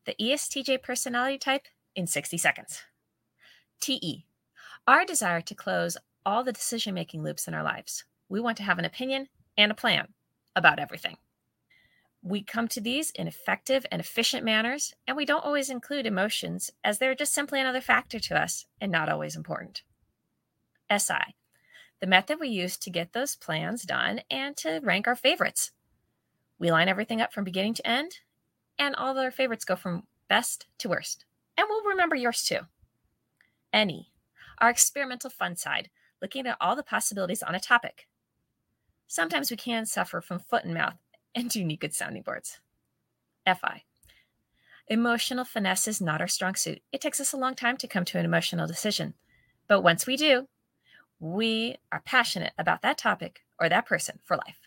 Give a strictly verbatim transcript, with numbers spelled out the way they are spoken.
the E S T J personality type in sixty seconds. T E, our desire to close all the decision-making loops in our lives. We want to have an opinion and a plan about everything. We come to these in effective and efficient manners, and we don't always include emotions as they're just simply another factor to us and not always important. S I, the method we use to get those plans done and to rank our favorites. We line everything up from beginning to end, and all of our favorites go from best to worst. And we'll remember yours too. N E, our experimental fun side, looking at all the possibilities on a topic. Sometimes we can suffer from foot and mouth and do need good sounding boards. F I, emotional finesse is not our strong suit. It takes us a long time to come to an emotional decision. But once we do, we are passionate about that topic or that person for life.